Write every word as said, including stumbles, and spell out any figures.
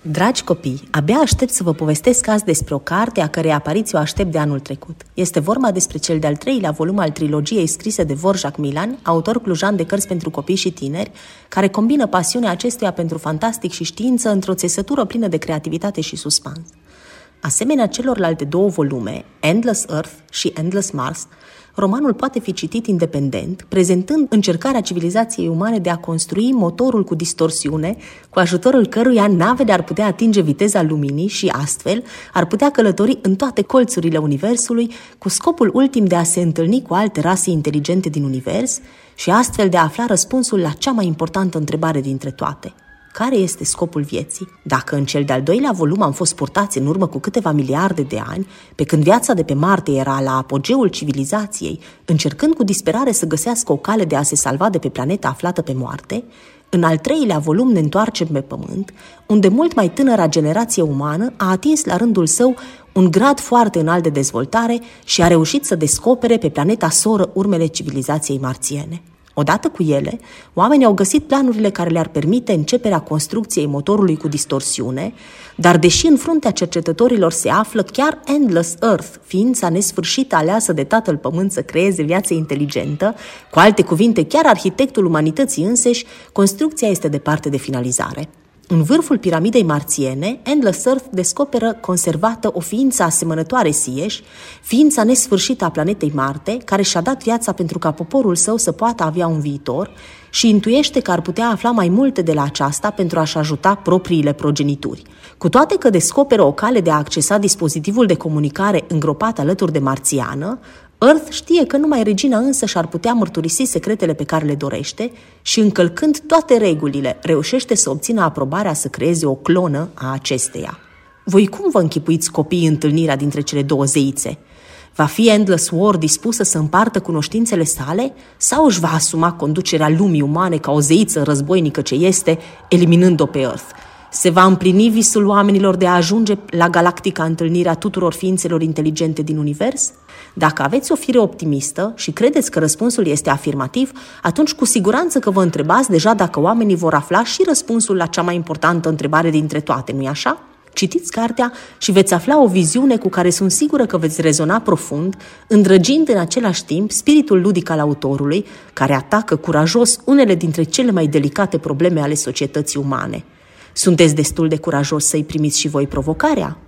Dragi copii, abia aștept să vă povestesc azi despre o carte a cărei apariție o aștept de anul trecut. Este vorba despre cel de-al treilea volum al trilogiei scrise de Dvorak Milan, autor clujan de cărți pentru copii și tineri, care combină pasiunea acestuia pentru fantastic și știință într-o țesătură plină de creativitate și suspans. Asemenea celorlalte două volume, Endless Earth și Endless Mars, romanul poate fi citit independent, prezentând încercarea civilizației umane de a construi motorul cu distorsiune, cu ajutorul căruia navele ar putea atinge viteza luminii și, astfel, ar putea călători în toate colțurile universului, cu scopul ultim de a se întâlni cu alte rase inteligente din univers și astfel de a afla răspunsul la cea mai importantă întrebare dintre toate. Care este scopul vieții? Dacă în cel de-al doilea volum am fost purtați în urmă cu câteva miliarde de ani, pe când viața de pe Marte era la apogeul civilizației, încercând cu disperare să găsească o cale de a se salva de pe planeta aflată pe moarte, în al treilea volum ne întoarcem pe Pământ, unde mult mai tânăra generație umană a atins la rândul său un grad foarte înalt de dezvoltare și a reușit să descopere pe planeta soră urmele civilizației marțiene. Odată cu ele, oamenii au găsit planurile care le-ar permite începerea construcției motorului cu distorsiune, dar deși în fruntea cercetătorilor se află chiar Endless Earth, ființa nesfârșită aleasă de Tatăl Pământ să creeze viață inteligentă, cu alte cuvinte, chiar arhitectul umanității înseși, construcția este departe de finalizare. În vârful piramidei marțiene, Endless Earth descoperă conservată o ființă asemănătoare Sieși, ființa nesfârșită a planetei Marte, care și-a dat viața pentru ca poporul său să poată avea un viitor și intuiește că ar putea afla mai multe de la aceasta pentru a-și ajuta propriile progenituri. Cu toate că descoperă o cale de a accesa dispozitivul de comunicare îngropat alături de marțiană, Earth știe că numai regina însă și-ar putea mărturisi secretele pe care le dorește și, încălcând toate regulile, reușește să obțină aprobarea să creeze o clonă a acesteia. Voi cum vă închipuiți, copiii, întâlnirea dintre cele două zeițe? Va fi Endless War dispusă să împartă cunoștințele sale sau își va asuma conducerea lumii umane ca o zeiță războinică ce este, eliminând-o pe Earth? Se va împlini visul oamenilor de a ajunge la galactica întâlnirea tuturor ființelor inteligente din univers? Dacă aveți o fire optimistă și credeți că răspunsul este afirmativ, atunci cu siguranță că vă întrebați deja dacă oamenii vor afla și răspunsul la cea mai importantă întrebare dintre toate, nu-i așa? Citiți cartea și veți afla o viziune cu care sunt sigură că veți rezona profund, îndrăgind în același timp spiritul ludic al autorului, care atacă curajos unele dintre cele mai delicate probleme ale societății umane. Sunteți destul de curajos să-i primiți și voi provocarea?